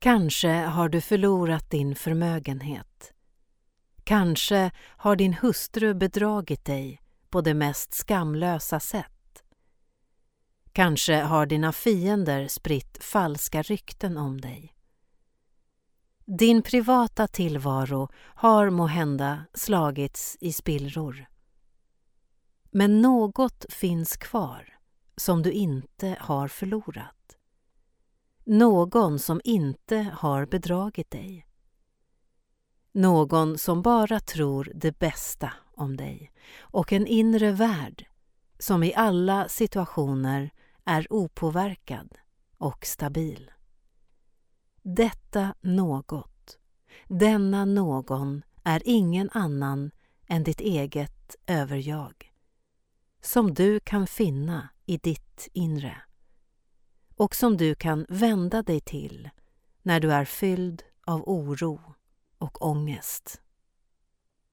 Kanske har du förlorat din förmögenhet. Kanske har din hustru bedragit dig på det mest skamlösa sätt. Kanske har dina fiender spritt falska rykten om dig. Din privata tillvaro har måhända slagits i spillror. Men något finns kvar som du inte har förlorat. Någon som inte har bedragit dig. Någon som bara tror det bästa om dig och en inre värld som i alla situationer är opåverkad och stabil. Detta något, denna någon är ingen annan än ditt eget överjag, som du kan finna i ditt inre och som du kan vända dig till när du är fylld av oro och ångest.